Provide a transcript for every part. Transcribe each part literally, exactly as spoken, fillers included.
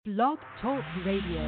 Blog Talk Radio.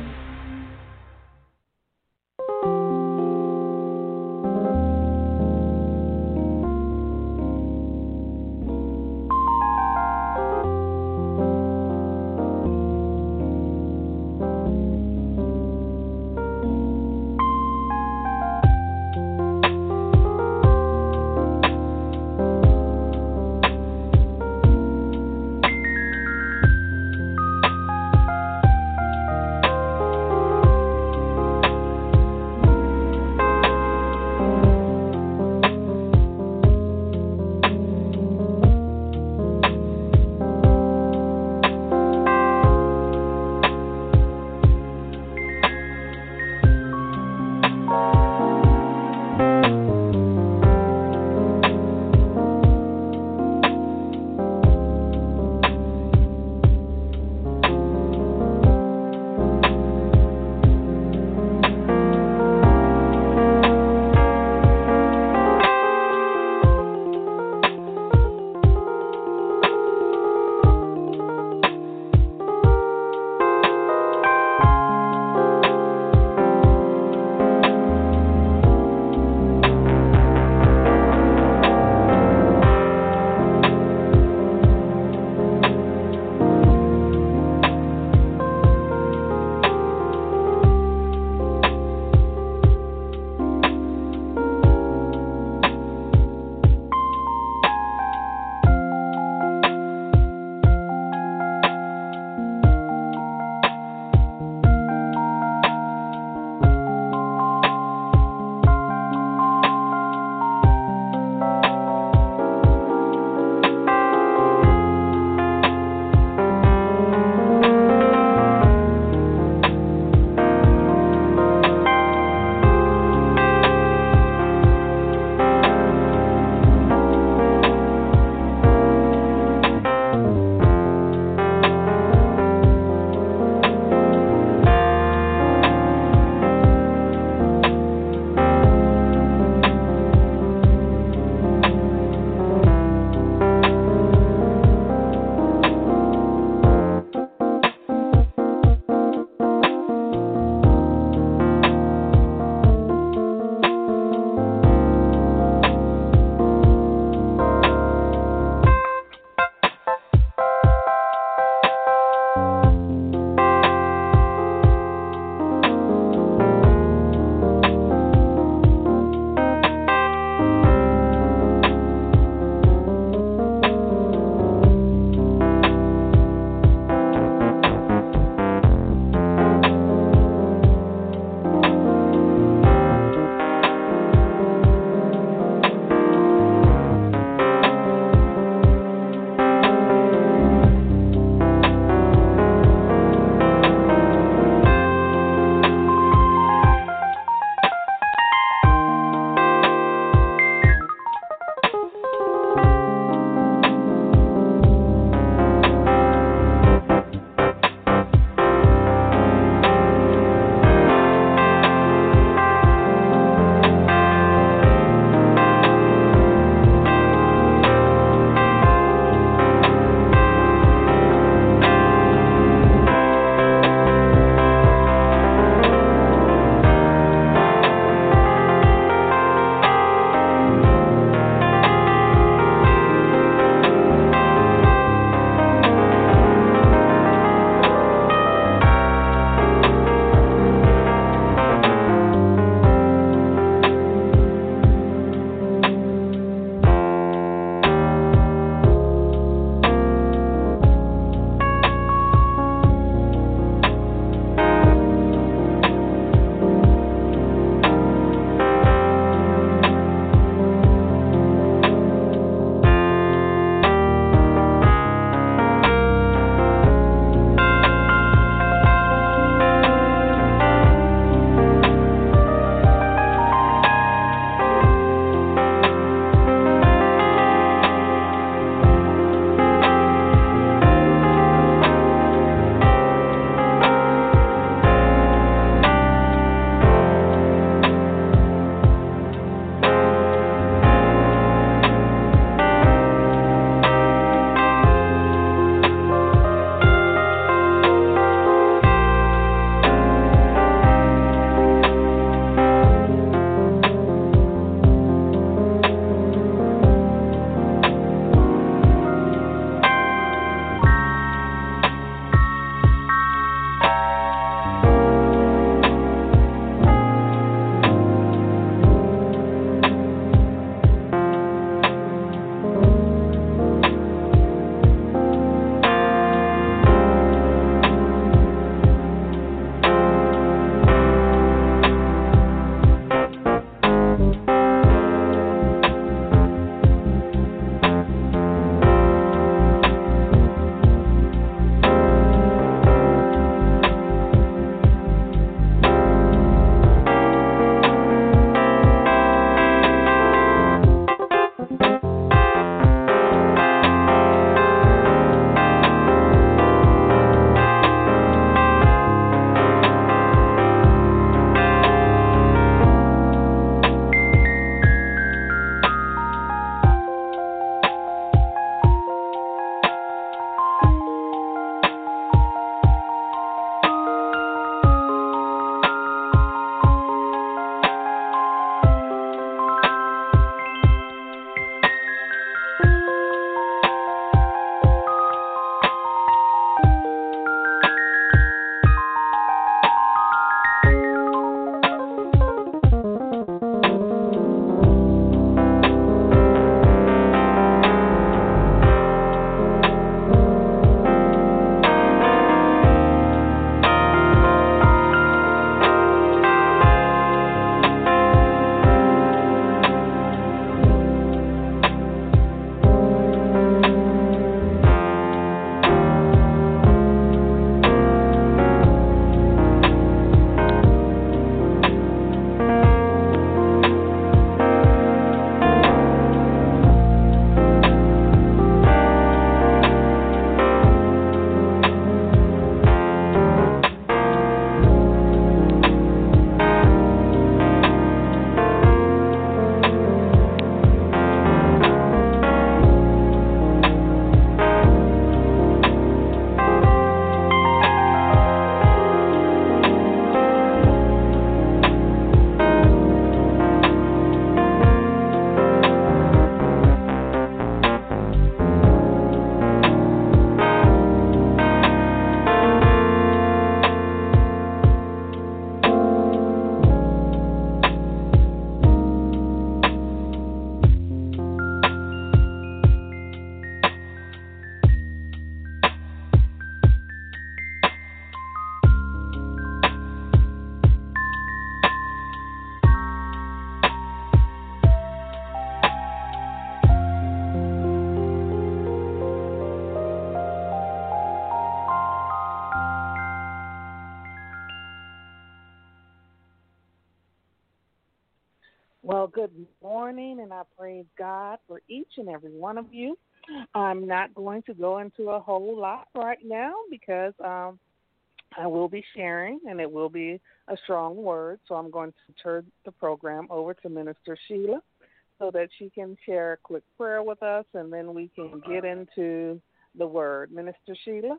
Well, good morning, and I praise God for each and every one of you. I'm not going to go into a whole lot right now because um, I will be sharing, and it will be a strong word. So I'm going to turn the program over to Minister Sheila so that she can share a quick prayer with us, and then we can get into the word. Minister Sheila?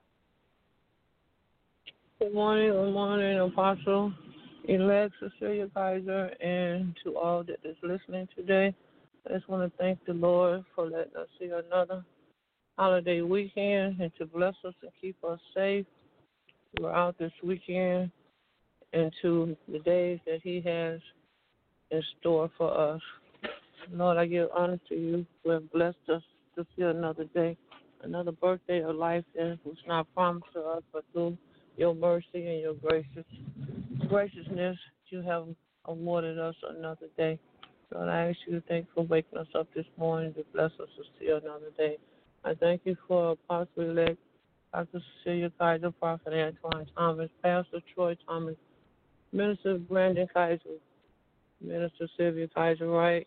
Good morning, good morning, Apostle elect Cecilia Kaiser, and to all that is listening today. I just want to thank the Lord for letting us see another holiday weekend and to bless us and keep us safe throughout this weekend and to the days that He has in store for us. Lord, I give honor to You who have blessed us to see another day, another birthday of life that was not promised to us, but through Your mercy and Your gracious graciousness, You have awarded us another day. Lord, I ask You to thank You for waking us up this morning to bless us to see another day. I thank You for Apostle-elect Doctor Cecilia Kaiser, Prophet Antoine Thomas, Pastor Troy Thomas, Minister Brandon Kaiser, Minister Sylvia Kaiser Wright,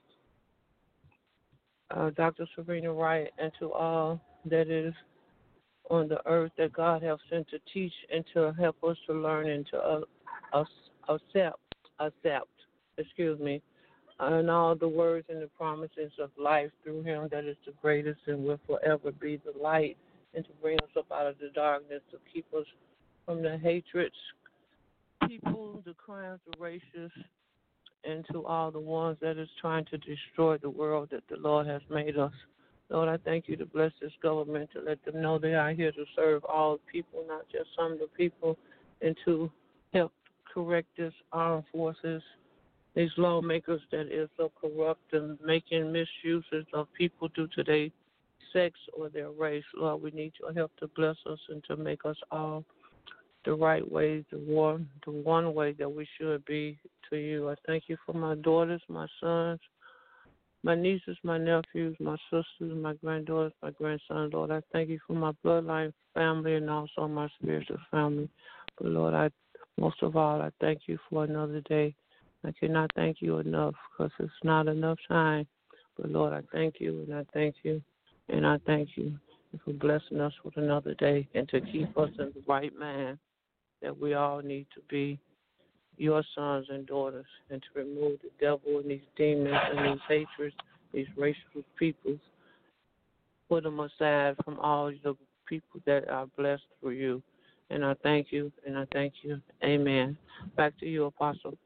uh, Doctor Serena Wright, and to all that is on the earth that God has sent to teach and to help us to learn and to uh, us accept, accept, excuse me, and all the words and the promises of life through Him that is the greatest and will forever be the light, and to bring us up out of the darkness, to keep us from the hatreds, people, the crimes, the racists, and to all the ones that is trying to destroy the world that the Lord has made us. Lord, I thank You to bless this government, to let them know they are here to serve all people, not just some of the people, and to help correct this armed forces, these lawmakers that is so corrupt and making misuses of people due to their sex or their race. Lord, we need Your help to bless us and to make us all the right way, the one, the one way that we should be to You. I thank You for my daughters, my sons, my nieces, my nephews, my sisters, my granddaughters, my grandson. Lord, I thank You for my bloodline family and also my spiritual family. But Lord, I most of all, I thank You for another day. I cannot thank You enough because it's not enough time. But Lord, I thank You and I thank You and I thank You for blessing us with another day and to keep us in the right mind that we all need to be Your sons and daughters, and to remove the devil and these demons and these hatreds, these racial peoples, put them aside from all the people that are blessed through You. And I thank You, and I thank You. Amen. Back to you, Apostle.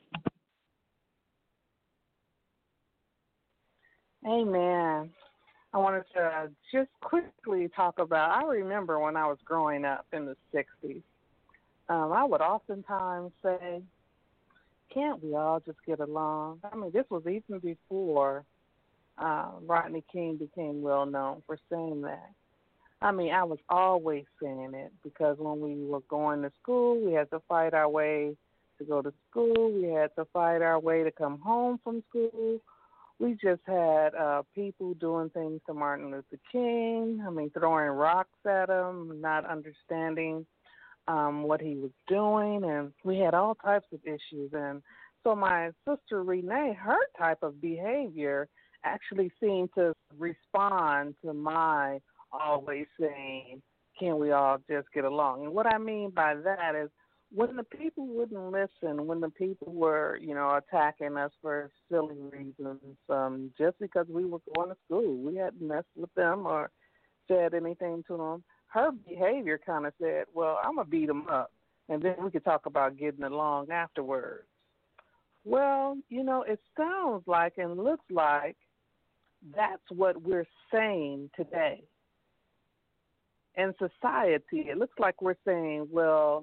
Amen. I wanted to just quickly talk about, I remember when I was growing up in the sixties, um, I would oftentimes say, can't we all just get along? I mean, this was even before uh, Rodney King became well known for saying that. I mean, I was always saying it because when we were going to school, we had to fight our way to go to school. We had to fight our way to come home from school. We just had uh, people doing things to Martin Luther King. I mean, throwing rocks at him, not understanding um, what he was doing, and we had all types of issues. And so my sister Renee, her type of behavior actually seemed to respond to my always saying, can we all just get along? And what I mean by that is when the people wouldn't listen, when the people were, you know, attacking us for silly reasons, um, just because we were going to school, we hadn't messed with them or said anything to them, her behavior kind of said, well, I'm going to beat them up, and then we could talk about getting along afterwards. Well, you know, it sounds like and looks like that's what we're saying today. In society, it looks like we're saying, well,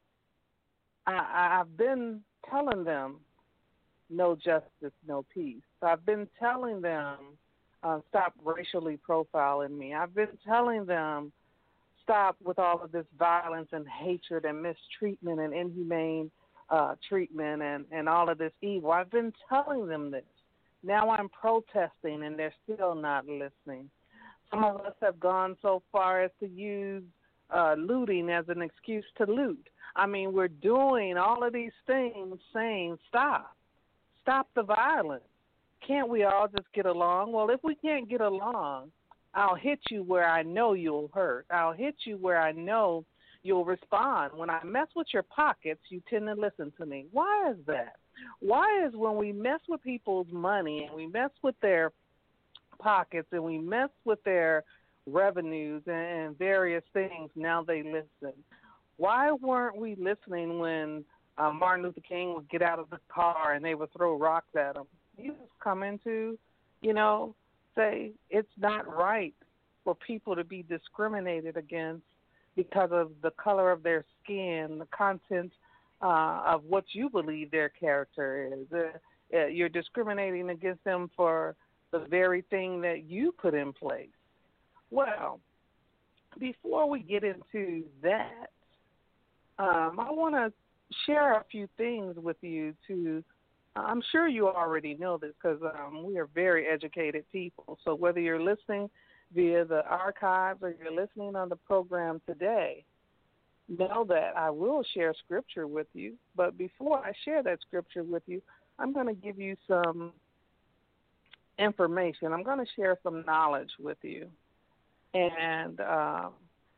I, I've been telling them no justice, no peace. I've been telling them uh, stop racially profiling me. I've been telling them stop with all of this violence and hatred and mistreatment and inhumane uh, treatment and, and all of this evil. I've been telling them this. Now I'm protesting and they're still not listening. Some of us have gone so far as to use uh, looting as an excuse to loot. I mean, we're doing all of these things saying stop. Stop the violence. Can't we all just get along? Well, if we can't get along, I'll hit you where I know you'll hurt. I'll hit you where I know you'll respond. When I mess with your pockets, you tend to listen to me. Why is that? Why is when we mess with people's money and we mess with their pockets and we mess with their revenues and, and various things, now they listen? Why weren't we listening when uh, Martin Luther King would get out of the car and they would throw rocks at him? He was coming to, you know, say it's not right for people to be discriminated against because of the color of their skin, the content uh, of what you believe their character is. Uh, uh, you're discriminating against them for the very thing that you put in place. Well, before we get into that, um, I want to share a few things with you to I'm sure you already know this because um, we are very educated people. So whether you're listening via the archives or you're listening on the program today, know that I will share scripture with you. But before I share that scripture with you, I'm going to give you some information. I'm going to share some knowledge with you. And uh,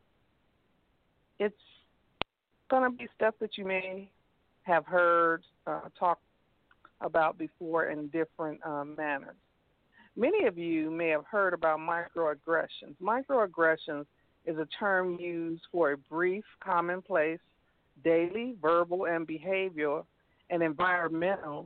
it's going to be stuff that you may have heard uh, talked about before in different um, manners. Many of you may have heard about microaggressions. Microaggressions is a term used for a brief, commonplace, daily, verbal, and behavioral and environmental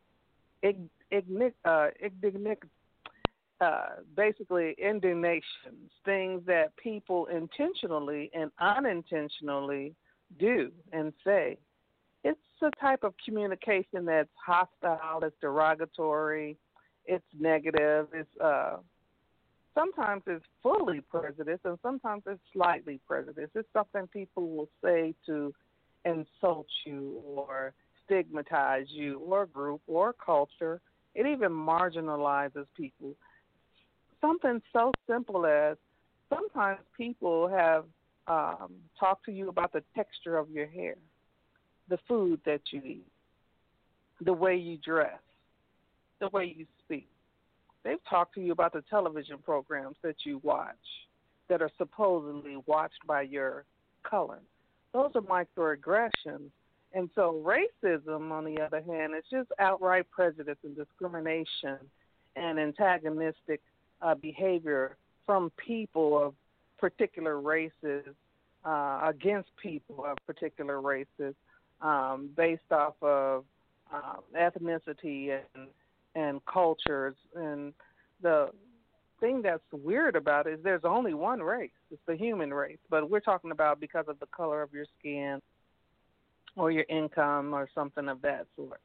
ignic, uh, ignic, uh, basically indignations, things that people intentionally and unintentionally do and say. It's a type of communication that's hostile, it's derogatory, it's negative, it's uh, sometimes it's fully prejudiced and sometimes it's slightly prejudiced. It's something people will say to insult you or stigmatize you or a group or culture. It even marginalizes people. Something so simple as sometimes people have um, talked to you about the texture of your hair, the food that you eat, the way you dress, the way you speak. They've talked to you about the television programs that you watch that are supposedly watched by your color. Those are microaggressions. And so racism, on the other hand, is just outright prejudice and discrimination and antagonistic uh, behavior from people of particular races uh, against people of particular races. Um, based off of um, ethnicity and and cultures. And the thing that's weird about it is there's only one race. It's the human race. But we're talking about because of the color of your skin or your income or something of that sort.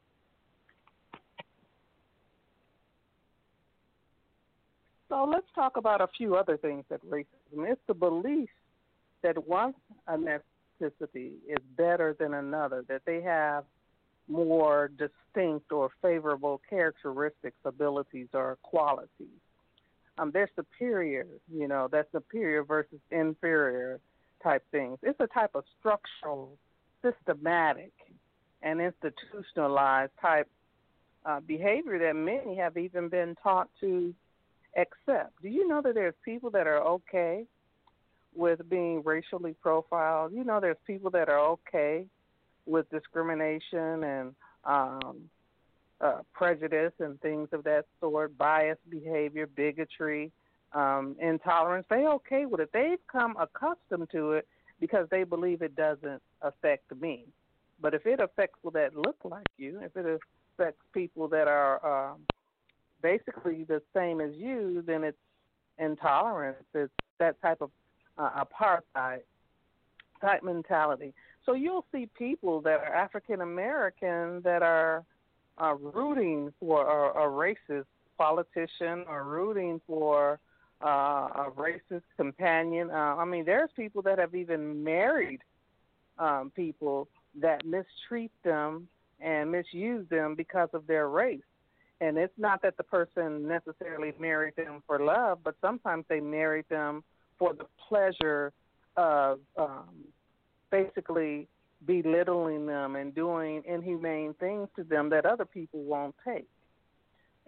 So let's talk about a few other things that racism is. The belief that one ethnicity is better than another, that they have more distinct or favorable characteristics, abilities, or qualities. Um, they're superior, you know, that's superior versus inferior type things. It's a type of structural, systematic, and institutionalized type uh, behavior that many have even been taught to accept. Do you know that there's people that are okay with being racially profiled? You know, there's people that are okay with discrimination and um, uh, prejudice and things of that sort, biased behavior, bigotry, um, intolerance. They're okay with it. They've come accustomed to it because they believe it doesn't affect me. But if it affects people that look like you, if it affects people that are um, basically the same as you, then it's intolerance. It's that type of uh, apartheid type mentality. So you'll see people that are African American that are uh, rooting for a, a racist politician or rooting for uh, a racist companion. Uh, I mean, there's people that have even married um, people that mistreat them and misuse them because of their race. And it's not that the person necessarily married them for love, but sometimes they married them for the pleasure of um, basically belittling them and doing inhumane things to them that other people won't take.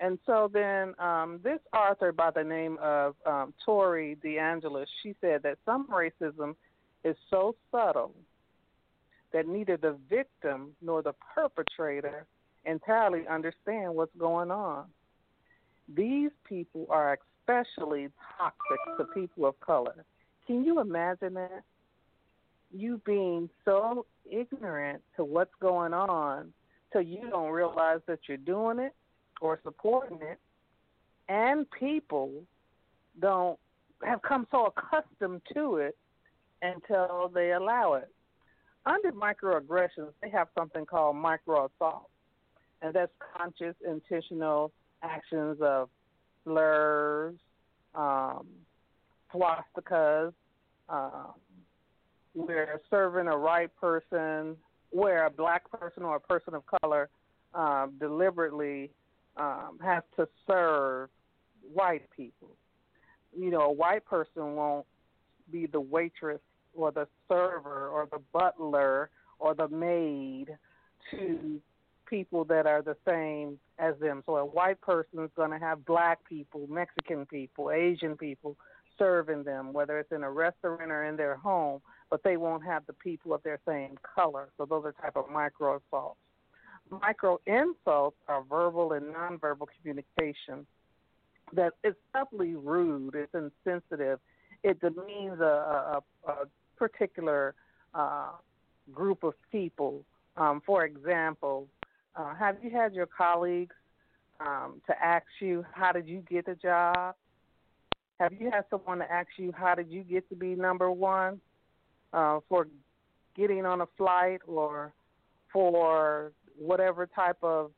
And so then um, this author by the name of um, Tori DeAngelis, she said that some racism is so subtle that neither the victim nor the perpetrator entirely understand what's going on. These people are especially toxic to people of color. Can you imagine that? You being so ignorant to what's going on till you don't realize that you're doing it or supporting it, and people don't have come so accustomed to it until they allow it. Under microaggressions, they have something called microassault, and that's conscious, intentional actions of slurs, um, swastikas, um, where serving a white person, where a black person or a person of color um, deliberately um, has to serve white people. You know, a white person won't be the waitress or the server or the butler or the maid to people that are the same as them. So a white person is going to have black people, Mexican people, Asian people serving them, whether it's in a restaurant or in their home, but they won't have the people of their same color. So those are type of micro assaults. Micro insults are verbal and nonverbal communication that is subtly rude, it's insensitive, it demeans a, a, a particular uh, group of people. Um, for example, uh, have you had your colleagues um, to ask you, how did you get the job? Have you had someone to ask you, how did you get to be number one uh, for getting on a flight or for whatever type of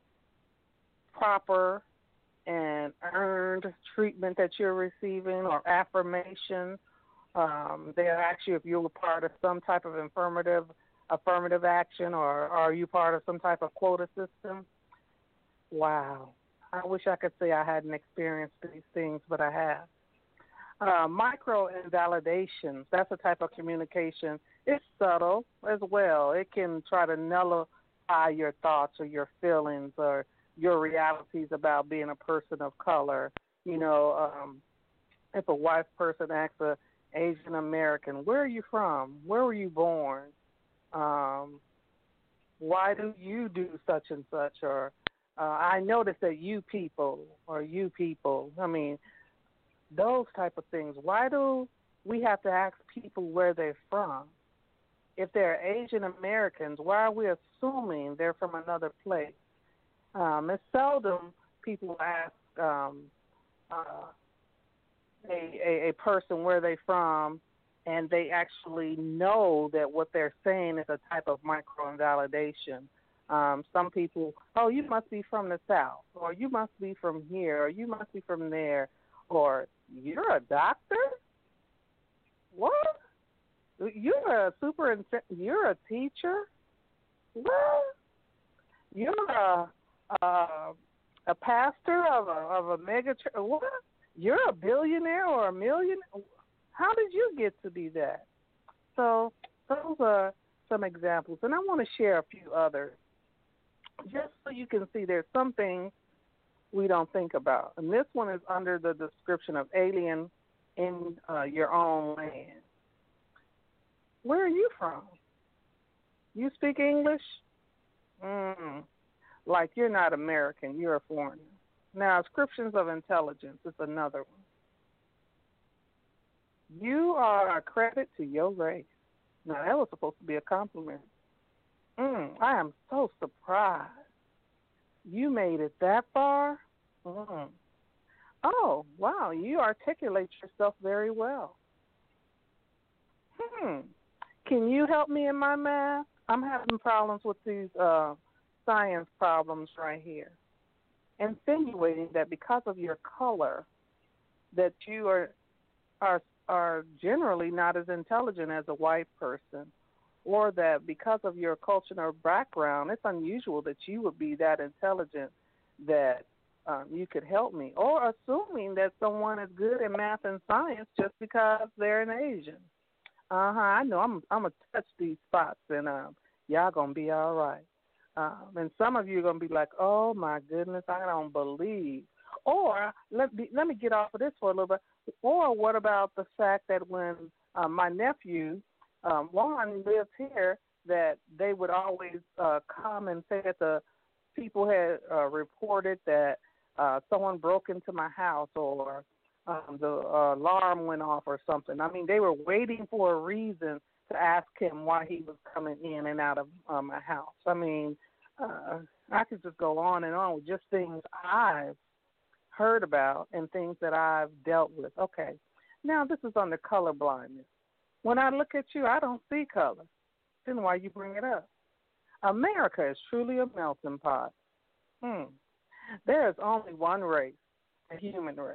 proper and earned treatment that you're receiving or affirmation? Um, they'll ask you if you were part of some type of affirmative affirmative action, or are you part of some type of quota system? Wow. I wish I could say I hadn't experienced these things, but I have. Uh, micro invalidations, that's a type of communication. It's subtle as well. It can try to nullify your thoughts or your feelings or your realities about being a person of color. You know, um, if a white person asks a Asian American, where are you from? Where were you born? Um, why do you do such and such? Or uh, I noticed that you people, or you people, I mean, those type of things. Why do we have to ask people where they're from? If they're Asian Americans, why are we assuming they're from another place? Um, it's seldom people ask um, uh, a, a, a person where they're from, and they actually know that what they're saying is a type of micro-invalidation. Um, some people, oh, you must be from the South, or you must be from here, or you must be from there, or you're a doctor? What? You're a superintendent? You're a teacher? What? You're a a, a pastor of a of a mega church? What? You're a billionaire or a millionaire? How did you get to be that? So those are some examples, and I want to share a few others, just so you can see there's some things we don't think about. And this one is under the description of alien in uh, your own land. Where are you from? You speak English? Mm, like you're not American, you're a foreigner. Now, descriptions of intelligence is another one. You are a credit to your race. Now, that was supposed to be a compliment. Mm, I am so surprised. You made it that far? Mm. Oh, wow, you articulate yourself very well. Hmm. Can you help me in my math? I'm having problems with these uh, science problems right here. Insinuating that because of your color, that you are are are generally not as intelligent as a white person, or that because of your cultural background, it's unusual that you would be that intelligent that um, you could help me, or assuming that someone is good in math and science just because they're an Asian. Uh-huh, I know. I'm I'm going to touch these spots, and um, y'all going to be all right. Um, and some of you are going to be like, oh, my goodness, I don't believe. Or let me, let me get off of this for a little bit. Or what about the fact that when uh, my nephew, um, Juan, lived here, that they would always uh, come and say that the people had uh, reported that uh, someone broke into my house or um, the uh, alarm went off or something. I mean, they were waiting for a reason to ask him why he was coming in and out of uh, my house. I mean, uh, I could just go on and on with just things I've heard about and things that I've dealt with. Okay, now this is on the color blindness. When I look at you, I don't see color. Then why you bring it up? America is truly a melting pot. Hmm. There is only one race, the human race.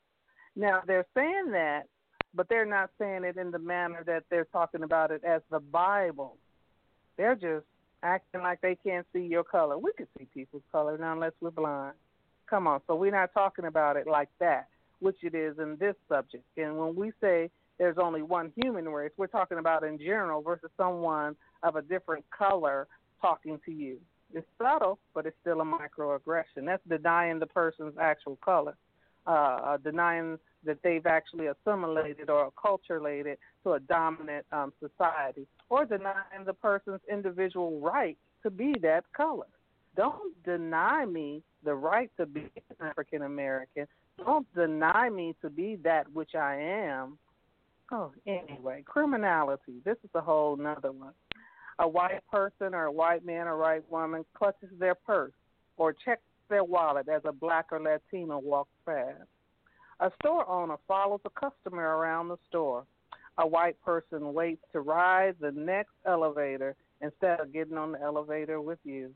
Now, they're saying that, but they're not saying it in the manner that they're talking about it as the Bible. They're just acting like they can't see your color. We can see people's color now unless we're blind. Come on, so we're not talking about it like that, which it is in this subject. And when we say there's only one human race, we're talking about in general versus someone of a different color talking to you. It's subtle, but it's still a microaggression. That's denying the person's actual color, uh, denying that they've actually assimilated or acculturated to a dominant um, society, or denying the person's individual right to be that color. Don't deny me the right to be an African American. Don't deny me to be that which I am. Oh, anyway, criminality. This is a whole nother one. A white person or a white man or white woman clutches their purse or checks their wallet as a black or Latino walks past. A store owner follows a customer around the store. A white person waits to ride the next elevator instead of getting on the elevator with you.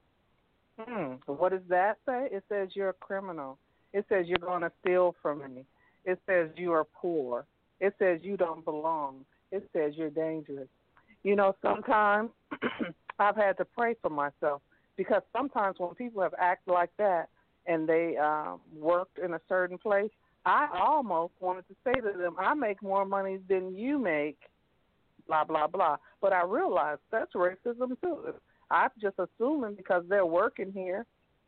Hmm. What does that say? It says you're a criminal. It says you're going to steal from me. It says you are poor. It says you don't belong. It says you're dangerous. You know, sometimes I've had to pray for myself because sometimes when people have acted like that and they um, worked in a certain place, I almost wanted to say to them, I make more money than you make, blah, blah, blah. But I realized that's racism too. I'm just assuming because they're working here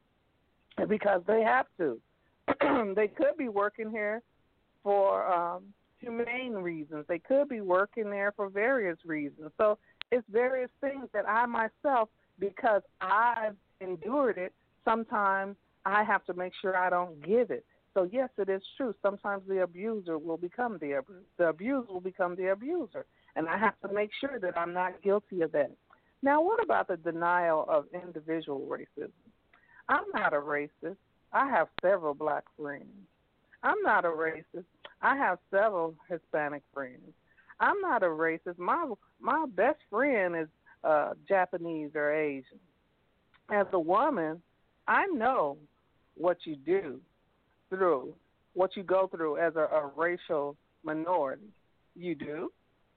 and because they have to. They could be working here for um, humane reasons. They could be working there for various reasons. So it's various things that I myself, because I've endured it, sometimes I have to make sure I don't give it. So, yes, it is true. Sometimes the abuser will become the abuser. The abuser will become the abuser. And I have to make sure that I'm not guilty of that. Now, what about the denial of individual racism? I'm not a racist. I have several black friends. I'm not a racist. I have several Hispanic friends. I'm not a racist. My my best friend is uh, Japanese or Asian. As a woman, I know what you do through, what you go through as a, a racial minority. You do?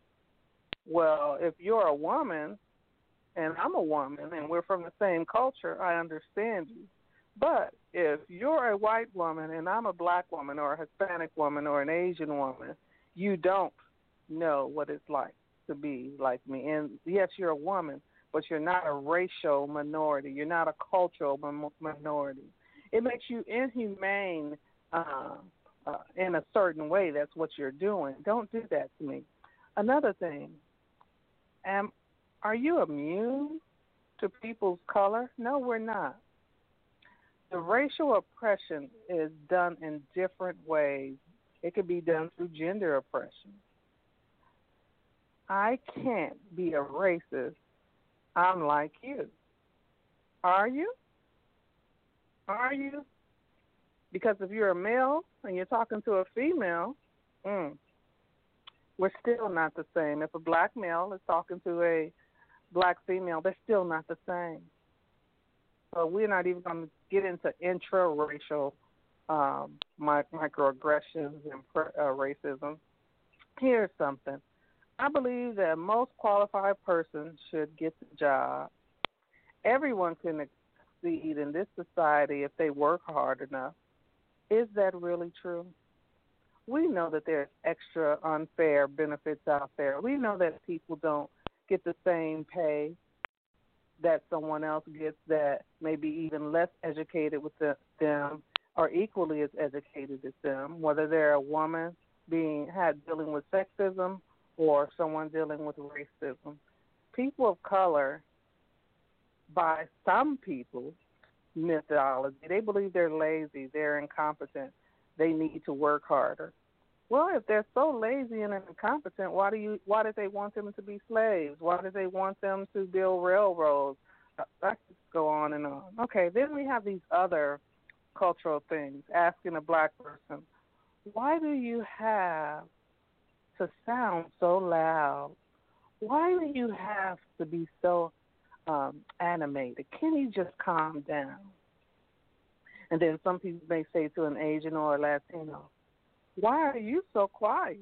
Well, if you're a woman and I'm a woman and we're from the same culture, I understand you. But if you're a white woman and I'm a black woman or a Hispanic woman or an Asian woman, you don't know what it's like to be like me. And yes, you're a woman, but you're not a racial minority. You're not a cultural minority. It makes you inhumane uh, uh, in a certain way. That's what you're doing. Don't do that to me. Another thing, am, are you immune to people's color? No, we're not. The racial oppression is done in different ways. It could be done through gender oppression. I can't be a racist. I'm like you. Are you? Are you? Because if you're a male and you're talking to a female, mm, we're still not the same. If a black male is talking to a black female, they're still not the same. So we're not even going to get into intra-racial um, microaggressions and uh, racism. Here's something. I believe that most qualified persons should get the job. Everyone can succeed in this society if they work hard enough. Is that really true? We know that there's extra unfair benefits out there. We know that people don't get the same pay that someone else gets that may be even less educated with the, them or equally as educated as them, whether they're a woman being had dealing with sexism or someone dealing with racism. People of color, by some people's methodology, they believe they're lazy, they're incompetent, they need to work harder. Well, if they're so lazy and incompetent, why do you? Why did they want them to be slaves? Why did they want them to build railroads? I could go on and on. Okay, then we have these other cultural things. Asking a black person, why do you have to sound so loud? Why do you have to be so um, animated? Can you just calm down? And then some people may say to an Asian or a Latino, why are you so quiet?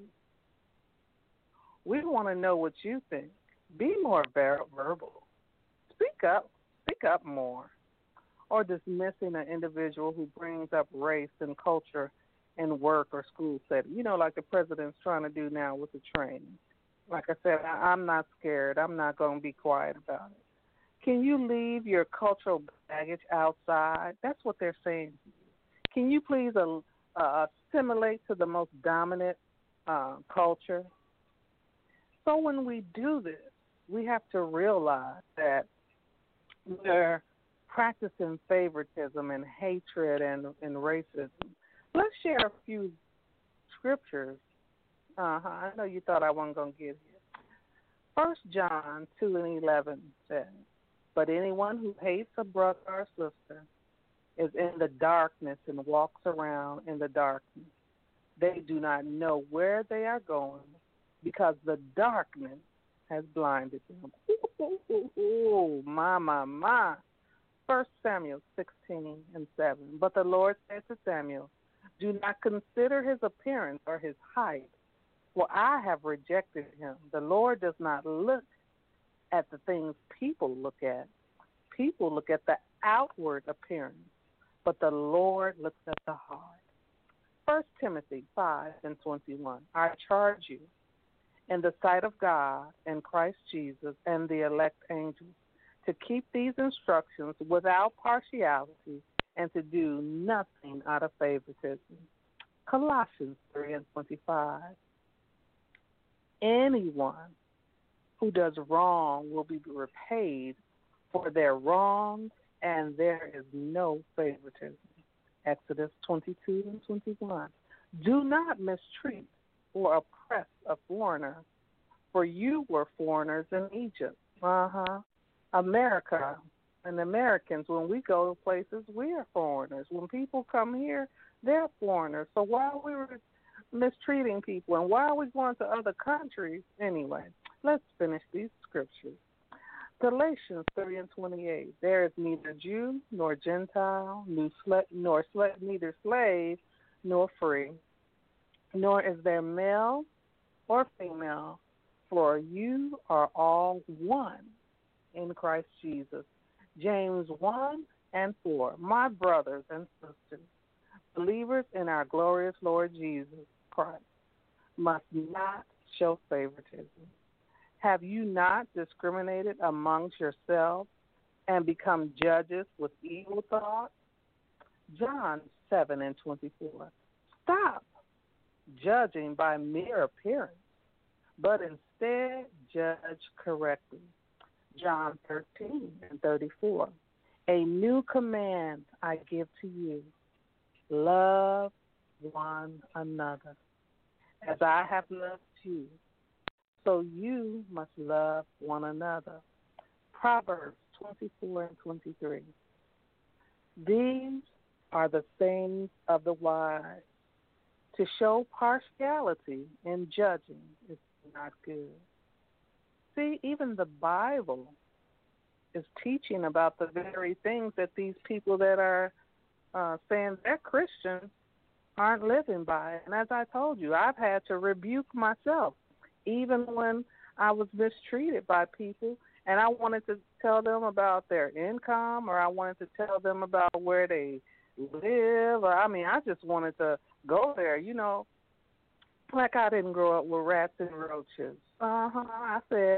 We want to know what you think. Be more ver- verbal. Speak up. Speak up more. Or dismissing an individual who brings up race and culture in work or school setting. You know, like the president's trying to do now with the training. Like I said, I- I'm not scared. I'm not going to be quiet about it. Can you leave your cultural baggage outside? That's what they're saying. Can you please uh, uh, assimilate to the most dominant uh, culture? So when we do this, we have to realize that we're practicing favoritism and hatred and, and racism. Let's share a few scriptures. Uh-huh. I know you thought I wasn't going to give you. First John two and eleven says, but anyone who hates a brother or sister is in the darkness and walks around in the darkness. They do not know where they are going because the darkness has blinded them. Oh, my, my, my. First Samuel sixteen and seven. But the Lord said to Samuel, do not consider his appearance or his height, for I have rejected him. The Lord does not look at the things people look at. People look at the outward appearance, but the Lord looks at the heart. First Timothy five and twenty-one. I charge you in the sight of God and Christ Jesus and the elect angels to keep these instructions without partiality and to do nothing out of favoritism. Colossians three and twenty-five. Anyone who does wrong will be repaid for their wrongs, and there is no favoritism. Exodus twenty-two and twenty-one. Do not mistreat or oppress a foreigner, for you were foreigners in Egypt. Uh-huh. America and Americans, when we go to places, we are foreigners. When people come here, they're foreigners. So why are we mistreating people, and why are we going to other countries? Anyway, let's finish these scriptures. Galatians three and twenty-eight. There is neither Jew nor Gentile, nor slave, neither slave nor free, nor is there male or female, for you are all one in Christ Jesus. James one and four. My brothers and sisters, believers in our glorious Lord Jesus Christ, must not show favoritism. Have you not discriminated amongst yourselves and become judges with evil thoughts? John seven and twenty-four. Stop judging by mere appearance, but instead judge correctly. John thirteen and thirty-four. A new command I give to you. Love one another. As I have loved you, so you must love one another. Proverbs twenty-four and twenty-three. These are the sayings of the wise. To show partiality in judging is not good. See, even the Bible is teaching about the very things that these people that are uh, saying they're Christians aren't living by. And as I told you, I've had to rebuke myself, even when I was mistreated by people, and I wanted to tell them about their income, or I wanted to tell them about where they live, or I mean, I just wanted to go there, you know, like I didn't grow up with rats and roaches. Uh-huh, I said it.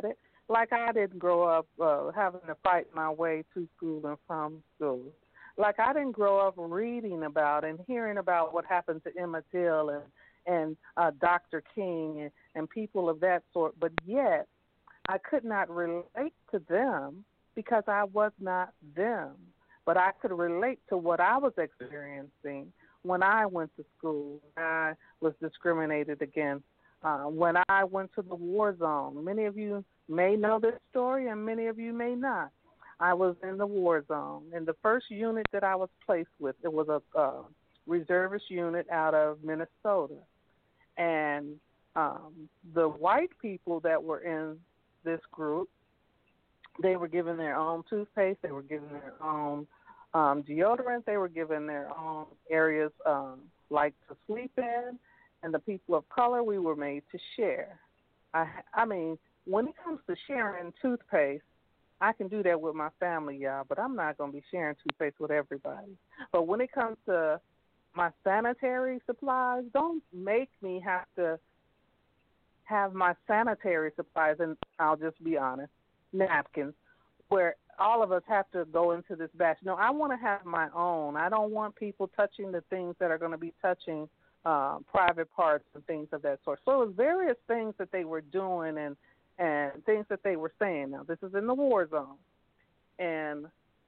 Like I didn't grow up uh, having to fight my way to school and from school. Like I didn't grow up reading about and hearing about what happened to Emmett Till and and uh, doctor King and, and people of that sort. But yet I could not relate to them because I was not them. But I could relate to what I was experiencing when I went to school. I was discriminated against. Uh, when I went to the war zone, many of you may know this story and many of you may not. I was in the war zone. And the first unit that I was placed with, it was a uh, reservist unit out of Minnesota. And um, the white people that were in this group, they were given their own toothpaste, they were given their own um, deodorant, they were given their own areas um, like to sleep in, and the people of color, we were made to share. I, I mean, when it comes to sharing toothpaste, I can do that with my family, y'all, but I'm not going to be sharing toothpaste with everybody. But when it comes to my sanitary supplies, don't make me have to have my sanitary supplies, and I'll just be honest, napkins, where all of us have to go into this batch. No, I want to have my own. I don't want people touching the things that are going to be touching uh, private parts and things of that sort. So it was various things that they were doing and, and things that they were saying. Now, this is in the war zone. And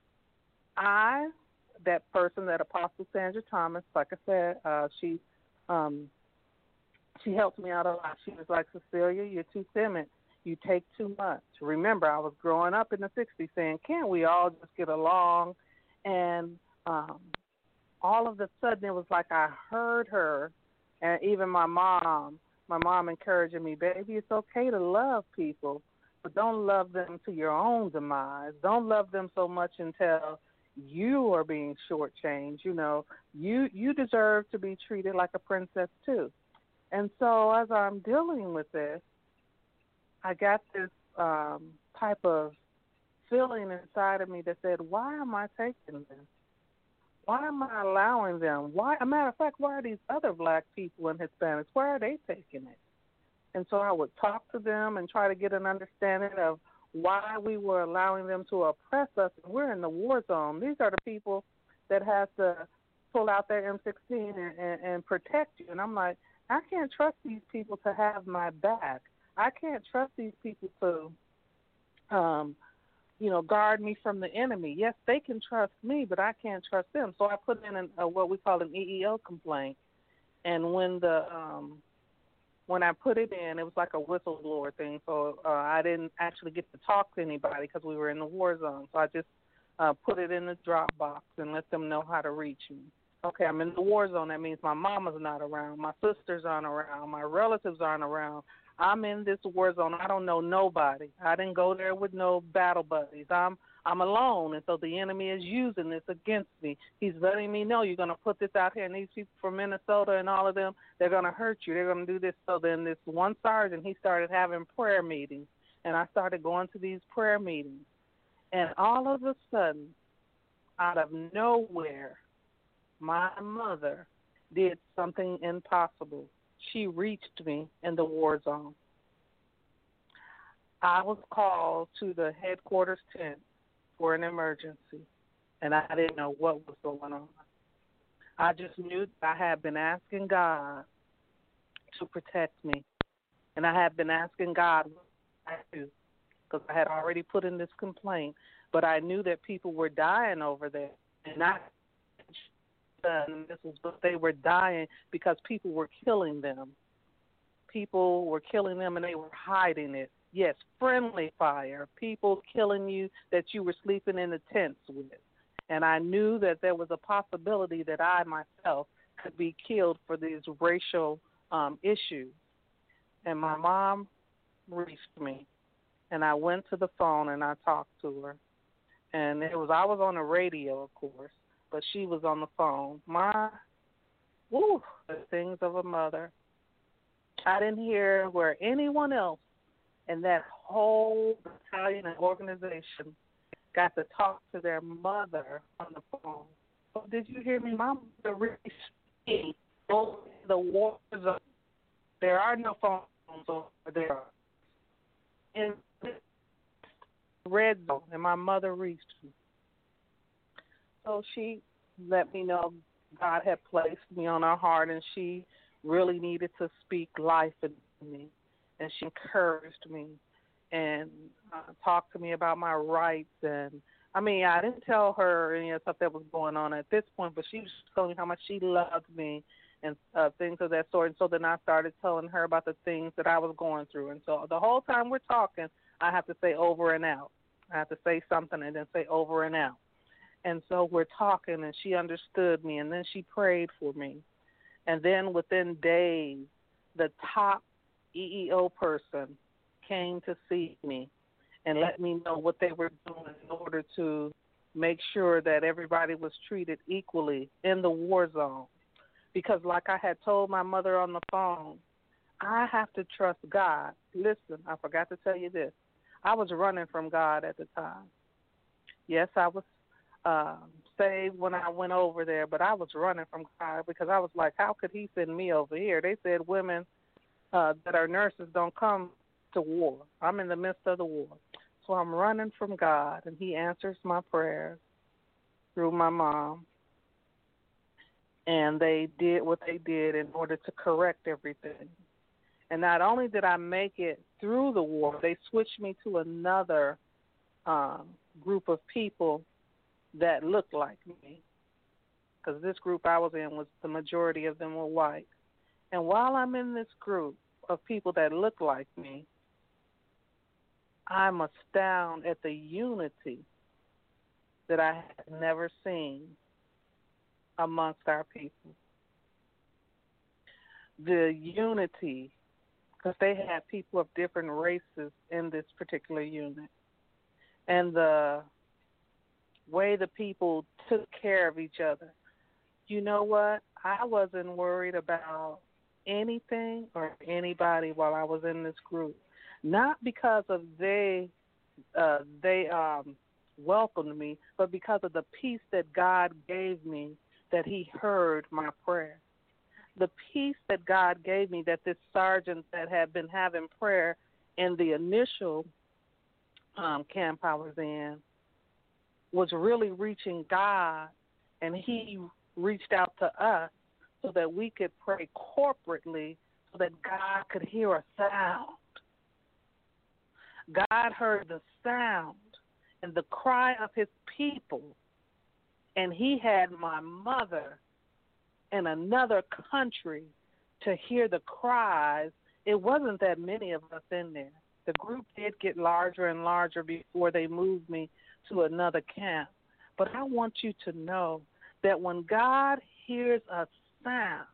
I, that person, that Apostle Sandra Thomas, like I said, uh, she um, she helped me out a lot. She was like, Cecilia, you're too timid. You take too much. Remember, I was growing up in the sixties saying, can't we all just get along? And um, all of a sudden it was like I heard her, and even my mom, my mom encouraging me, baby, it's okay to love people, but don't love them to your own demise. Don't love them so much until you are being shortchanged. You know, you, you deserve to be treated like a princess too. And so as I'm dealing with this, I got this um, type of feeling inside of me that said, why am I taking this? Why am I allowing them? Why, as a matter of fact, why are these other black people and Hispanics, why are they taking it? And so I would talk to them and try to get an understanding of why we were allowing them to oppress us. We're in the war zone. These are the people that have to pull out their M sixteen and, and, and protect you. And I'm like, I can't trust these people to have my back. I can't trust these people to, um, you know, guard me from the enemy. Yes, they can trust me, but I can't trust them. So I put in an, a, what we call an E E O complaint. And when the um, when I put it in, it was like a whistleblower thing. So uh, I didn't actually get to talk to anybody because we were in the war zone. So I just uh, put it in the Dropbox and let them know how to reach me. Okay, I'm in the war zone. That means my mama's not around, my sisters aren't around, my relatives aren't around. I'm in this war zone. I don't know nobody. I didn't go there with no battle buddies. I'm I'm alone, and so the enemy is using this against me. He's letting me know you're going to put this out here, and these people from Minnesota and all of them, they're going to hurt you. They're going to do this. So then this one sergeant, he started having prayer meetings, and I started going to these prayer meetings. And all of a sudden, out of nowhere, my mother did something impossible. She reached me in the war zone. I was called to the headquarters tent for an emergency, and I didn't know what was going on. I just knew I had been asking God to protect me, and I had been asking God what I do, because I had already put in this complaint, but I knew that people were dying over there, and I and this was, but they were dying because people were killing them. People were killing them, and they were hiding it. Yes, friendly fire, people killing you that you were sleeping in the tents with. And I knew that there was a possibility that I myself could be killed for these racial um, issues. And my mom reached me, and I went to the phone and I talked to her. And it was I was on the radio, of course, but she was on the phone. My, woo, the things of a mother. I didn't hear where anyone else in that whole battalion and organization got to talk to their mother on the phone. So did you hear me? My mother reached me over the war zone. There are no phones over there. And red zone, and my mother reached me. So she let me know God had placed me on her heart, and she really needed to speak life into me. And she encouraged me and uh, talked to me about my rights. And I mean, I didn't tell her any of the stuff that was going on at this point, but she was telling me how much she loved me and uh, things of that sort. And so then I started telling her about the things that I was going through. And so the whole time we're talking, I have to say over and out. I have to say something and then say over and out. And so we're talking, and she understood me, and then she prayed for me. And then within days, the top E E O person came to see me and let me know what they were doing in order to make sure that everybody was treated equally in the war zone. Because like I had told my mother on the phone, I have to trust God. Listen, I forgot to tell you this. I was running from God at the time. Yes, I was uh, saved when I went over there, but I was running from God because I was like, how could he send me over here? They said women uh, that are nurses don't come to war. I'm in the midst of the war. So I'm running from God, and he answers my prayers through my mom. And they did what they did in order to correct everything. And not only did I make it through the war, they switched me to another um, group of people that looked like me. Because this group I was in was the majority of them were white. And while I'm in this group of people that look like me, I'm astounded at the unity that I had never seen amongst our people. The unity, because they had people of different races in this particular unit. And the way the people took care of each other. You know what? I wasn't worried about anything or anybody while I was in this group. Not because of they uh, they um, welcomed me, but because of the peace that God gave me, that he heard my prayer. The peace that God gave me, that this sergeant that had been having prayer in the initial um, camp I was in was really reaching God, and he reached out to us so that we could pray corporately so that God could hear a sound. God heard the sound and the cry of his people, and he had my mother in another country to hear the cries. It wasn't that many of us in there. The group did get larger and larger before they moved me to another camp. But I want you to know that when God hears a sound,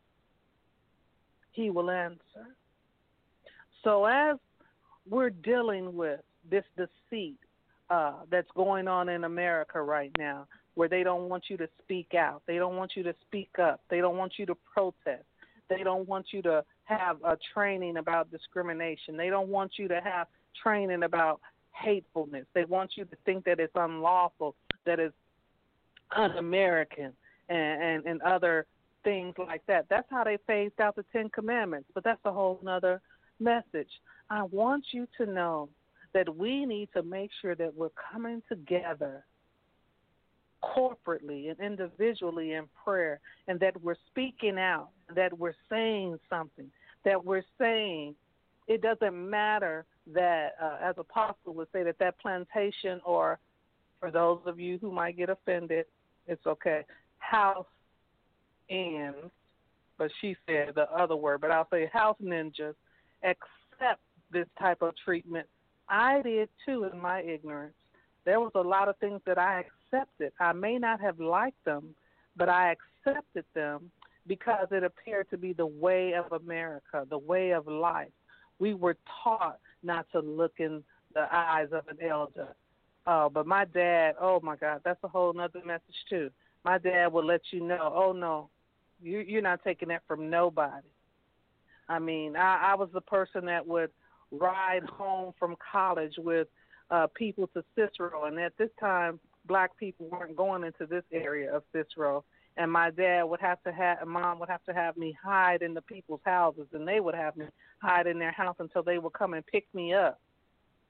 he will answer. So as we're dealing with this deceit uh, that's going on in America right now, where they don't want you to speak out, they don't want you to speak up, they don't want you to protest, they don't want you to have a training about discrimination, they don't want you to have training about hatefulness, they want you to think that it's unlawful, that it's un-American, and, and, and other things like that. That's how they phased out the Ten Commandments, but that's a whole other message. I want you to know that we need to make sure that we're coming together corporately and individually in prayer, and that we're speaking out, that we're saying something, that we're saying it doesn't matter that, uh, as Apostle would say, that that plantation, or for those of you who might get offended, it's okay, house ends, but she said the other word, but I'll say house ninjas accept this type of treatment. I did too in my ignorance. There was a lot of things that I accepted. I may not have liked them, but I accepted them because it appeared to be the way of America, the way of life. We were taught not to look in the eyes of an elder. Uh, but my dad, oh, my God, that's a whole other message too. My dad would let you know, oh, no, you, you're not taking that from nobody. I mean, I, I was the person that would ride home from college with uh, people to Cicero, and at this time, black people weren't going into this area of Cicero, and my dad would have to have, mom would have to have me hide in the people's houses, and they would have me hide in their house until they would come and pick me up.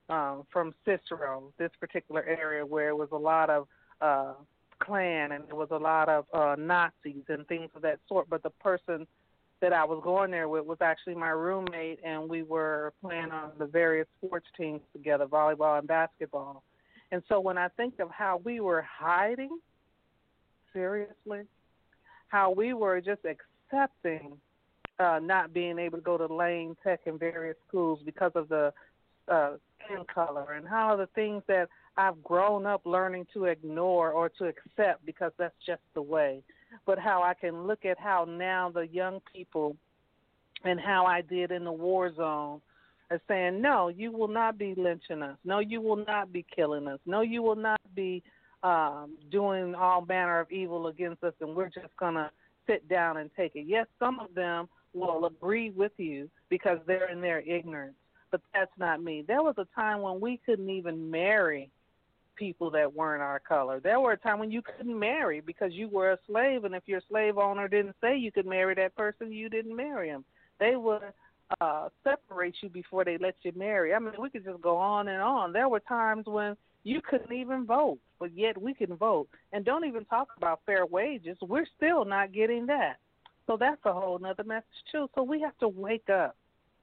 um, from Cicero, this particular area where it was a lot of uh, Klan and there was a lot of uh, Nazis and things of that sort. But the person that I was going there with was actually my roommate, and we were playing on the various sports teams together, volleyball and basketball. And so when I think of how we were hiding, seriously, how we were just accepting uh, not being able to go to Lane Tech and various schools because of the uh, skin color, and how the things that I've grown up learning to ignore or to accept because that's just the way. But how I can look at how now the young people and how I did in the war zone are saying, no, you will not be lynching us. No, you will not be killing us. No, you will not be um, doing all manner of evil against us, and we're just going to sit down and take it. Yes, some of them will agree with you because they're in their ignorance, but that's not me. There was a time when we couldn't even marry people that weren't our color. There were a time when you couldn't marry because you were a slave, and if your slave owner didn't say you could marry that person, you didn't marry him. They would uh, separate you before they let you marry. I mean, we could just go on and on. There were times when you couldn't even vote, but yet we can vote. And don't even talk about fair wages. We're still not getting that. So that's a whole nother message, too. So we have to wake up.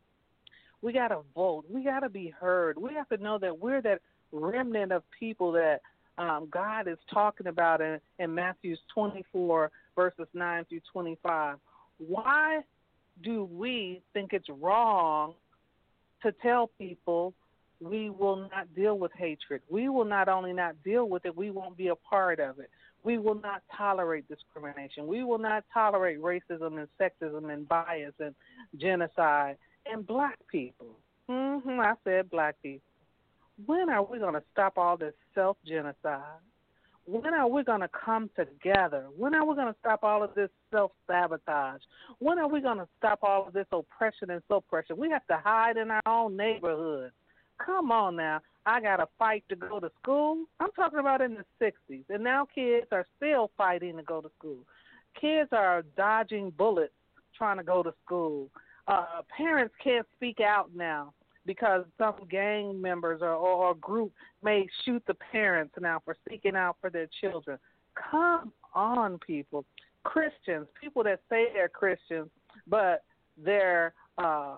We got to vote. We got to be heard. We have to know that we're that remnant of people that um, God is talking about in, in Matthew twenty-four, verses nine through twenty-five. Why do we think it's wrong to tell people we will not deal with hatred? We will not only not deal with it, we won't be a part of it. We will not tolerate discrimination. We will not tolerate racism and sexism and bias and genocide and black people. Mm-hmm, I said black people. When are we going to stop all this self-genocide? When are we going to come together? When are we going to stop all of this self-sabotage? When are we going to stop all of this oppression and suppression? We have to hide in our own neighborhoods. Come on now. I got to fight to go to school. I'm talking about in the sixties, and now kids are still fighting to go to school. Kids are dodging bullets trying to go to school. Uh, parents can't speak out now because some gang members or, or, or group may shoot the parents now for speaking out for their children. Come on, people. Christians, people that say they're Christians, but they're uh,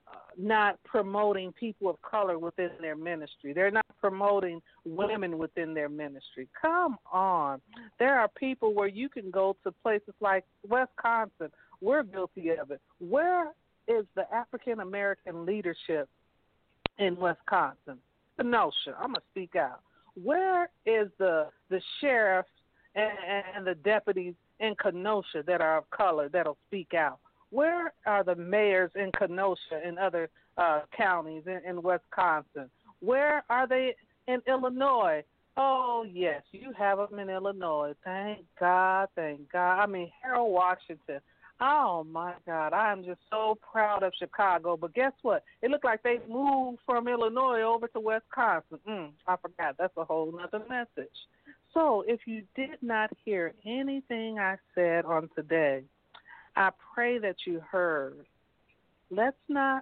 not promoting people of color within their ministry. They're not promoting women within their ministry. Come on. There are people where you can go to places like Wisconsin. We're guilty of it. Where is the African-American leadership in Wisconsin? Kenosha. I'm going to speak out. Where is the the sheriffs and, and the deputies in Kenosha that are of color that'll speak out? Where are the mayors in Kenosha and other uh, counties in, in Wisconsin? Where are they in Illinois? Oh, yes, you have them in Illinois. Thank God, thank God. I mean, Harold Washington. Oh, my God, I am just so proud of Chicago. But guess what? It looked like they moved from Illinois over to Wisconsin. Mm, I forgot. That's a whole other message. So if you did not hear anything I said on today, I pray that you heard. Let's not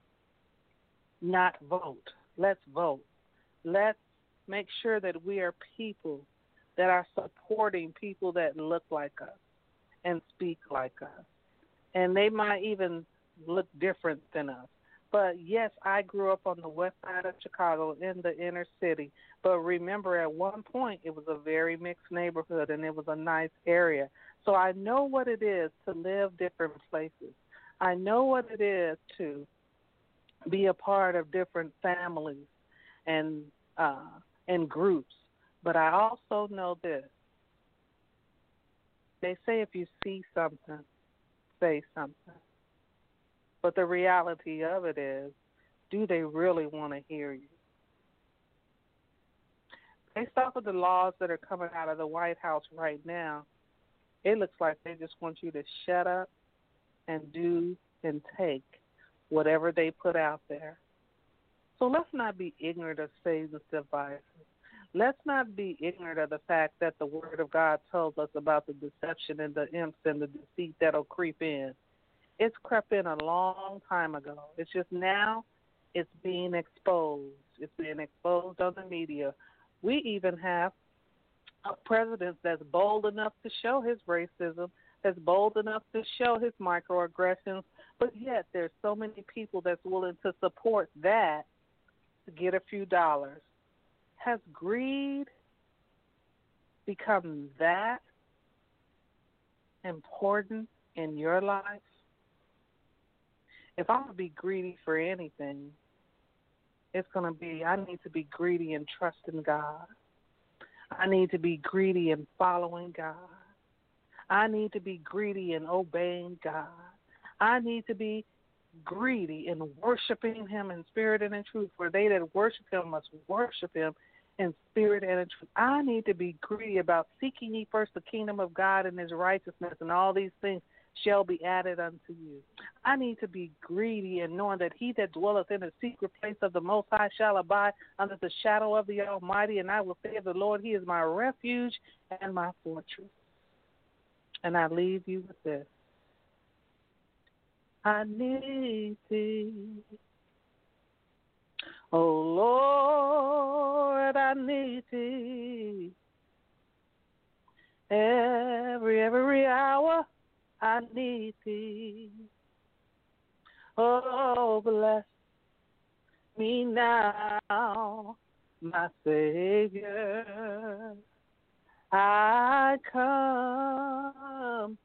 not vote. Let's vote. Let's make sure that we are people that are supporting people that look like us and speak like us. And they might even look different than us. But, yes, I grew up on the west side of Chicago in the inner city. But remember, at one point, it was a very mixed neighborhood, and it was a nice area. So I know what it is to live different places. I know what it is to be a part of different families and uh, and groups. But I also know this. They say if you see something, say something. But the reality of it is, do they really want to hear you? Based off of the laws that are coming out of the White House right now, it looks like they just want you to shut up and do and take whatever they put out there. So let's not be ignorant of Satan's devices. Let's not be ignorant of the fact that the Word of God tells us about the deception and the imps and the deceit that'll creep in. It's crept in a long time ago. It's just now it's being exposed. It's being exposed on the media. We even have a president that's bold enough to show his racism, that's bold enough to show his microaggressions, but yet there's so many people that's willing to support that to get a few dollars. Has greed become that important in your life? If I'm going to be greedy for anything, it's going to be I need to be greedy in trusting God. I need to be greedy in following God. I need to be greedy in obeying God. I need to be greedy in worshiping Him in spirit and in truth. For they that worship Him must worship Him in spirit and in truth. I need to be greedy about seeking ye first the kingdom of God and His righteousness, and all these things shall be added unto you. I need to be greedy in knowing that he that dwelleth in the secret place of the Most High shall abide under the shadow of the Almighty, and I will say of the Lord, He is my refuge and my fortress. And I leave you with this. I need Thee. Oh, Lord, I need Thee. Every, every hour I need Thee. Oh, bless me now, my Savior. I come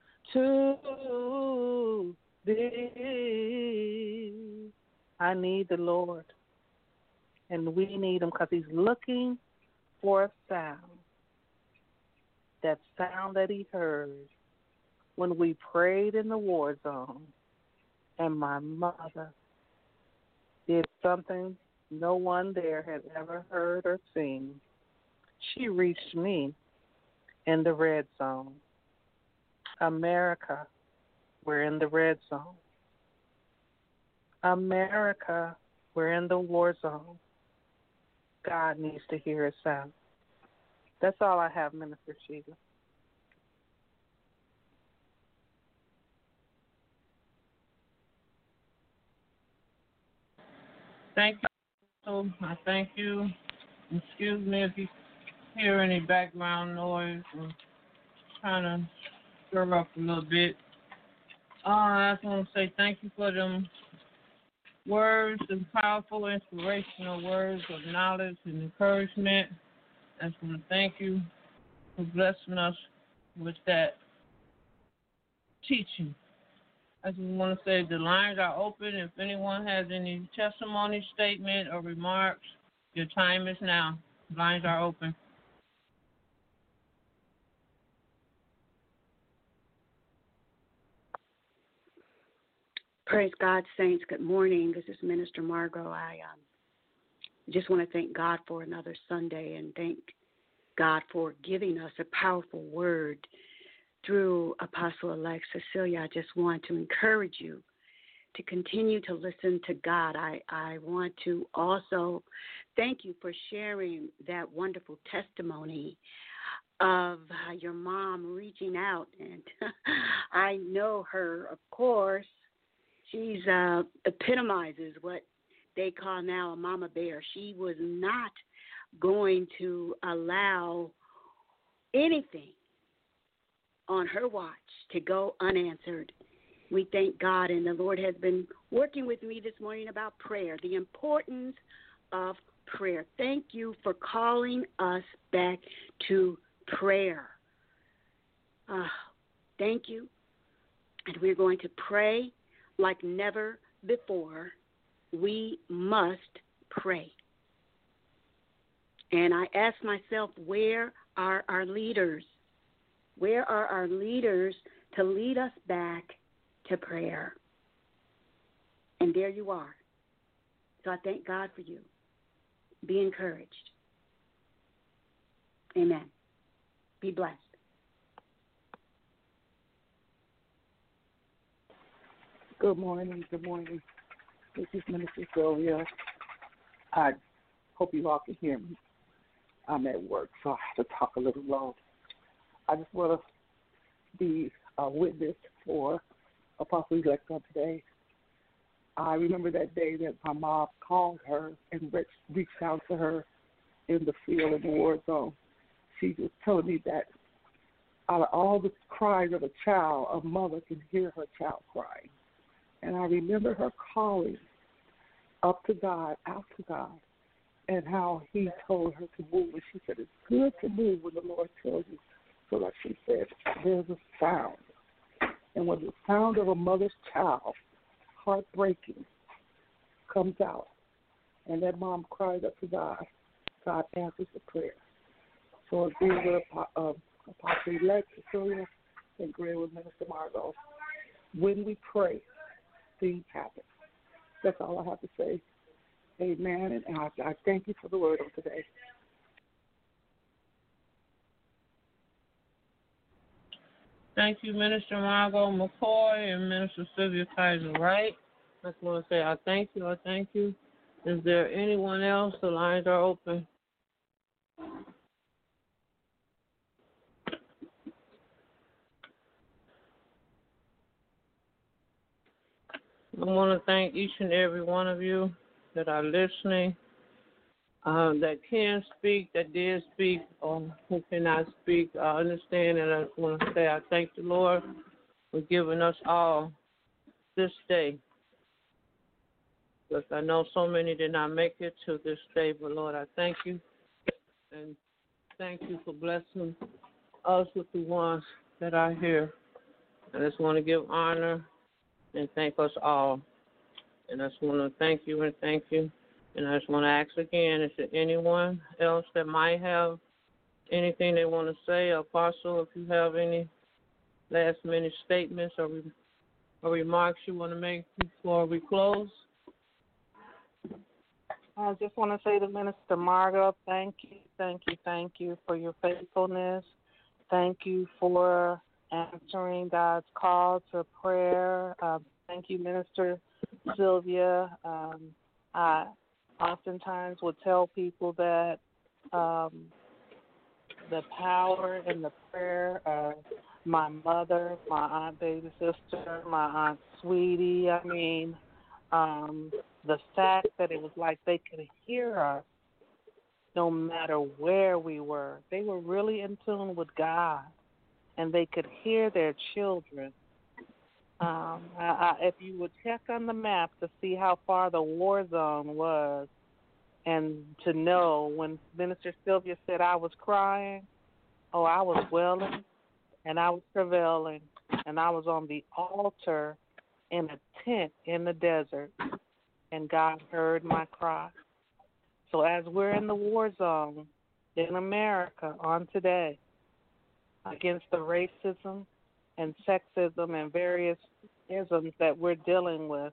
to Thee. I need the Lord, and we need Him because He's looking for a sound. That sound that He heard when we prayed in the war zone, and my mother did something no one there had ever heard or seen. She reached me in the red zone. America, we're in the red zone. America, we're in the war zone. God needs to hear His sound. That's all I have, Minister Sheila. Thank you. So I thank you. Excuse me if you hear any background noise. I'm trying to stir up a little bit. Uh, I just want to say thank you for them words and powerful, inspirational words of knowledge and encouragement. I just want to thank you for blessing us with that teaching. I just want to say the lines are open. If anyone has any testimony, statement, or remarks, your time is now. Lines are open. Praise God, saints. Good morning. This is Minister Margot. I um, just want to thank God for another Sunday and thank God for giving us a powerful word through Apostle-elect Cecilia. I just want to encourage you to continue to listen to God. I, I want to also thank you for sharing that wonderful testimony of uh, your mom reaching out. And I know her, of course. She's uh, epitomizes what they call now a mama bear. She was not going to allow anything on her watch to go unanswered. We thank God, and the Lord has been working with me this morning about prayer, the importance of prayer. Thank you for calling us back to prayer. Uh, thank you. And we're going to pray like never before. We must pray. And I ask myself, where are our leaders? Where are our leaders to lead us back to prayer? And there you are. So I thank God for you. Be encouraged. Amen. Be blessed. Good morning. Good morning. This is Minister Sylvia. I hope you all can hear me. I'm at work, so I have to talk a little low. I just want to be a witness for Apostle-elect on today. I remember that day that my mom called her and re- reached out to her in the field in the war zone. She was telling me that out of all the cries of a child, a mother can hear her child crying. And I remember her calling up to God, out to God, and how he told her to move. And she said, it's good to move when the Lord tells you. So like she said, there's a sound. And when the sound of a mother's child, heartbreaking, comes out, and that mom cries up to God, God answers the prayer. So agree with uh, Apostle-elect Cecilia and agree with Minister Margot. When we pray, things happen. That's all I have to say. Amen. And I, I thank you for the word of today. Thank you, Minister Margot McCoy and Minister Sylvia Kaiser Wright. I just want to say I thank you, I thank you. Is there anyone else? The lines are open. I want to thank each and every one of you that are listening, uh, that can speak, that did speak, or who cannot speak. I understand, and I want to say I thank the Lord for giving us all this day. Because I know so many did not make it to this day, but Lord, I thank you, and thank you for blessing us with the ones that are here. I just want to give honor and thank us all. And I just want to thank you and thank you. And I just want to ask again, is there anyone else that might have anything they want to say? Apostle, if you have any last-minute statements or, re- or remarks you want to make before we close. I just want to say to Minister Margot, thank you, thank you, thank you for your faithfulness. Thank you for answering God's call to prayer. Uh, thank you, Minister Sylvia. Um, I oftentimes would tell people that um, the power in the prayer of my mother, my aunt baby sister, my aunt sweetie, I mean, um, the fact that it was like they could hear us no matter where we were. They were really in tune with God, and they could hear their children. Um, I, I, if you would check on the map to see how far the war zone was, and to know when Minister Sylvia said I was crying, oh, I was wailing, and I was travailing, and I was on the altar in a tent in the desert, and God heard my cry. So as we're in the war zone in America on today, against the racism and sexism and various isms that we're dealing with,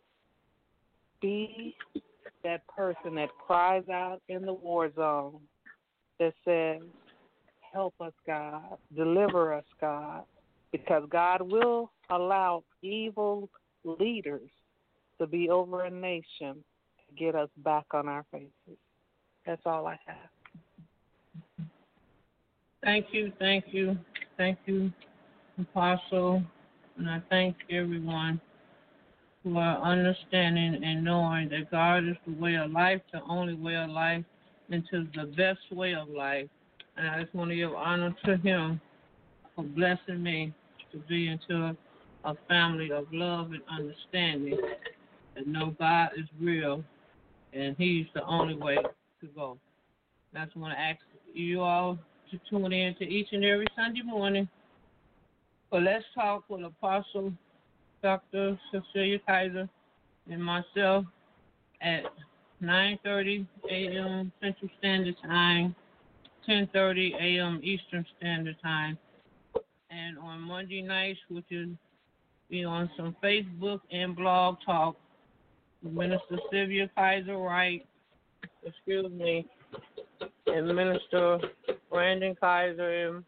be that person that cries out in the war zone that says, help us, God, deliver us, God, because God will allow evil leaders to be over a nation to get us back on our faces. That's all I have. Thank you, thank you, thank you, Apostle, and I thank everyone for understanding and knowing that God is the way of life, the only way of life, and to the best way of life. And I just want to give honor to Him for blessing me to be into a family of love and understanding, and know God is real, and He's the only way to go. And I just want to ask you all to tune in to each and every Sunday morning for Let's Talk with Apostle Doctor Cecilia Kaiser and myself at nine thirty a.m. Central Standard Time, ten thirty a.m. Eastern Standard Time. And on Monday nights, which is be on some Facebook and Blog Talk, Minister Sylvia Kaiser Wright, excuse me, and Minister Brandon Kaiser and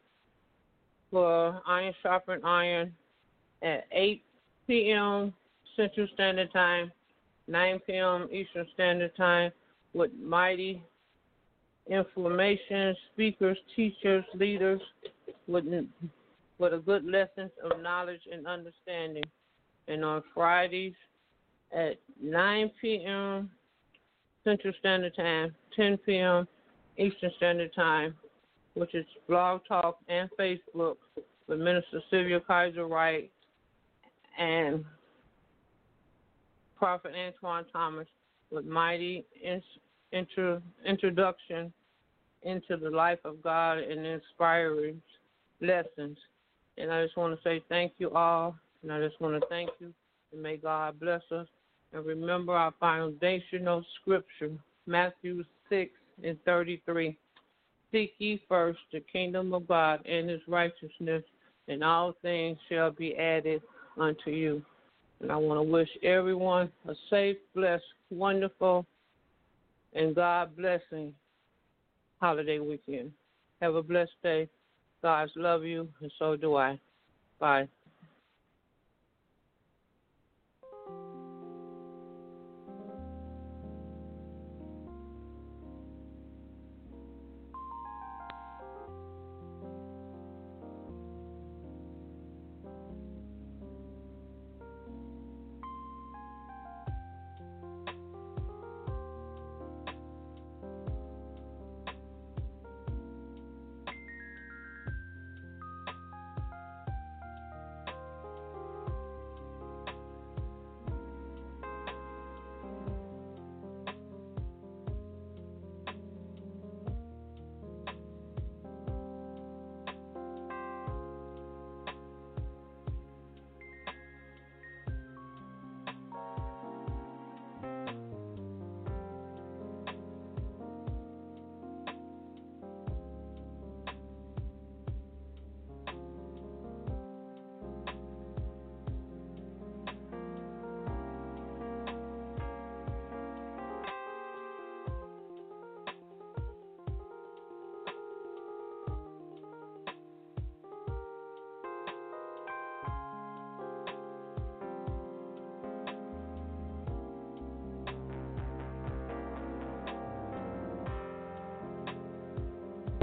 for Iron Sharpened Iron at eight p.m. Central Standard Time, nine p.m. Eastern Standard Time, with mighty information, speakers, teachers, leaders, with, with a good lessons of knowledge and understanding. And on Fridays, at nine p.m. Central Standard Time, ten p.m. Eastern Standard Time, which is Blog Talk and Facebook with Minister Sylvia Kaiser Wright and Prophet Antoine Thomas with Mighty intro, Introduction into the Life of God and Inspiring Lessons. And I just want to say thank you all, and I just want to thank you, and may God bless us. And remember our foundational scripture, Matthew six and thirty-three. Seek ye first the kingdom of God and his righteousness, and all things shall be added unto you. And I want to wish everyone a safe, blessed, wonderful, and God-blessing holiday weekend. Have a blessed day. God's love you, and so do I. Bye.